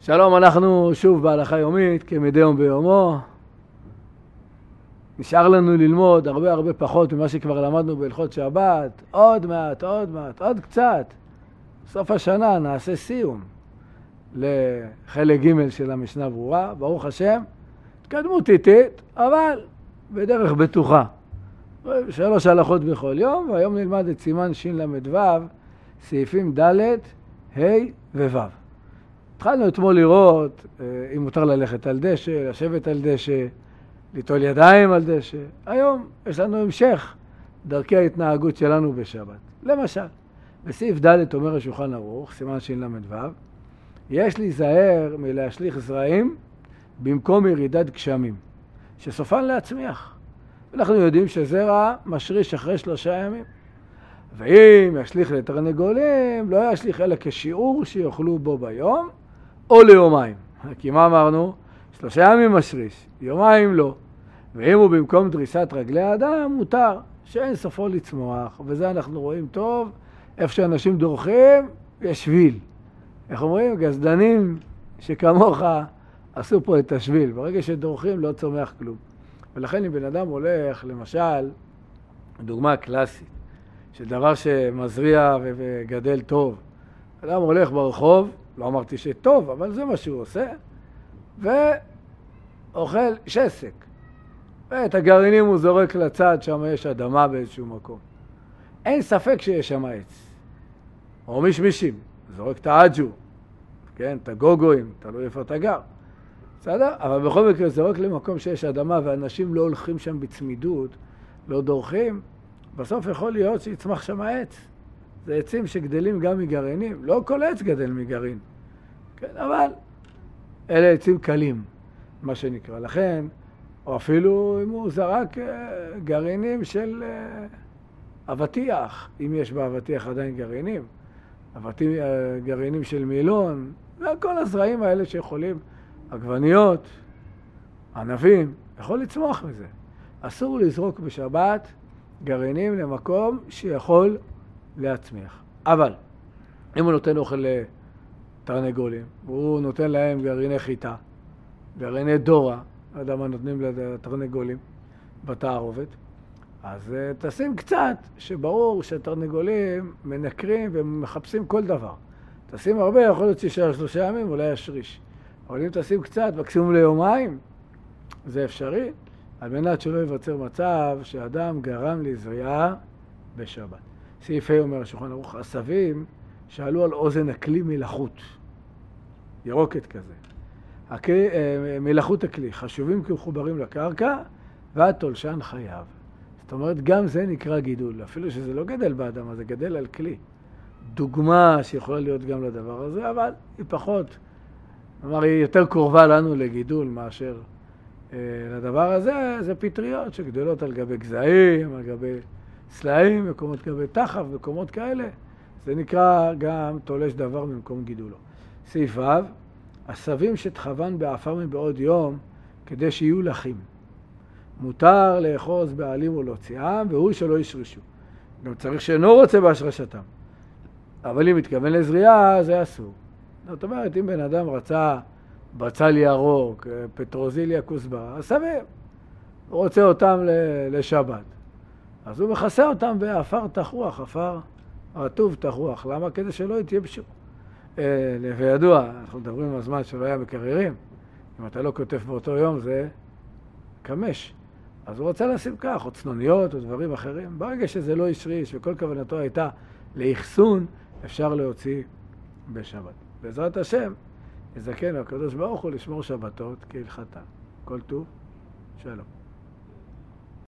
שלום, אנחנו שוב בהלכה יומית כמדי יום ביומו. נשאר לנו ללמוד הרבה פחות ממה שכבר למדנו בהלכות שבת. עוד מעט, עוד קצת. סוף השנה נעשה סיום לחלק ג' של המשנה ברורה. ברוך השם, התקדמות איטית, אבל בדרך בטוחה. 3 הלכות בכל יום, והיום נלמד את סימן של"ו, סעיפים ד', ה' וו'. התחלנו אתמול לראות אם מותר ללכת על דשא, לשבת על דשא, ליטול ידיים על דשא. היום יש לנו המשך דרכי ההתנהגות שלנו בשבת. למשל, בסעיף ד' אומר השולחן ערוך, סימן של"ו, יש להיזהר מלהשליך זרעים במקום ירידת גשמים, שסופן להצמיח. אנחנו יודעים שזרע משריש אחרי 3 ימים. ואם ישליך לתרנגולים, לא ישליך אלא כשיעור שיאכלו בו ביום, או ליומיים. כי מה אמרנו? 3 ימים משריש, יומיים לא. ואם הוא במקום דריסת רגלי האדם, מותר שאין סופו לצמוח. וזה אנחנו רואים טוב, איפה שאנשים דורכים, יש שביל. איך אומרים? גזדנים שכמוך עשו פה את השביל. ברגע שדורכים לא צומח כלום. ולכן אם בן אדם הולך, למשל, דוגמה קלאסית, של דבר שמזריע וגדל טוב. אדם הולך ברחוב, לא אמרתי שטוב, אבל זה מה שהוא עושה, ואוכל שסק. ואת הגרעינים הוא זורק לצד, שם יש אדמה באיזשהו מקום. אין ספק שיש שם עץ. או מישמישים, זורק את האג'ו, כן, את הגוגויים, תלוי איפה אתה גר. בסדר? אבל בכל מקרה זורק למקום שיש אדמה, ואנשים לא הולכים שם בצמידות, לא דורכים, בסוף יכול להיות שיצמח שם עץ. זה עצים שגדלים גם מגרעינים. לא כל עץ גדל מגרעין. כן, אבל אלה עצים קלים, מה שנקרא. לכן, או אפילו אם הוא זרק גרעינים של אבטיח, אם יש באבטיח עדיין גרעינים, גרעינים של מילון, וכל הזרעים האלה שיכולים, עגבניות, ענבים, יכול לצמוח מזה. אסור לזרוק בשבת גרעינים למקום שיכול להצמיח. אבל אם הוא נותן אוכל לתרנגולים, הוא נותן להם גרעיני חיטה, גרעיני דורה, לא יודע מה נותנים לתרנגולים בתערובת, אז תשים קצת, שברור שהתרנגולים מנקרים ומחפשים כל דבר. תשים הרבה, יכול להיות 3 ימים, אולי ישריש. אבל אם תשים קצת, מקסימום ליומיים, זה אפשרי, על מנת שלא ייווצר מצב שאדם גרם לזריעה בשבת. סעיף ה' אומר השולחן ערוך, עשבים שעלו על אוזן הכלי מלחות, ירוקת כזה. מלחות הכלי, חשובים כי מחוברים לקרקע, והתולשן חייב. זאת אומרת, גם זה נקרא גידול, אפילו שזה לא גדל באדמה, זה גדל על כלי. דוגמה שיכולה להיות גם לדבר הזה, אבל היא פחות, כלומר, היא יותר קרובה לנו לגידול מאשר לדבר הזה. זה פטריות שגדלות על גבי גזעים, על גבי סלעים, מקומות גבי תחף, מקומות כאלה. זה נקרא גם תולש דבר במקום גידולו. סעיף ו', עשבים שתחוון בעפר מבעוד יום כדי שיהיו לחים. מותר לאחוז בעלים ולהוציאם, והוא שלא ישרשו. גם צריך שאינו רוצה בהשרשתם. אבל אם מתכוון לזריעה, זה אסור. זאת אומרת, אם בן אדם רצה בצל ירוק, פטרוזיליה כוסברה, עשבים, הוא רוצה אותם לשבת. אז הוא מכסה אותם באפר תחוח, אפר רטוב תחוח. למה? כדי שלא יתייבשו. וידוע, אנחנו מדברים על הזמן שלא היה מקררים. אם אתה לא כותב באותו יום, זה קמש. אז הוא רוצה לשים כך, או צנוניות, או דברים אחרים. ברגע שזה לא ישריש, וכל כוונתו הייתה לאחסון, אפשר להוציא בשבת. בעזרת השם, יזכנו הקדוש ברוך הוא לשמור שבתות כהלכתן. כל טוב, שלום.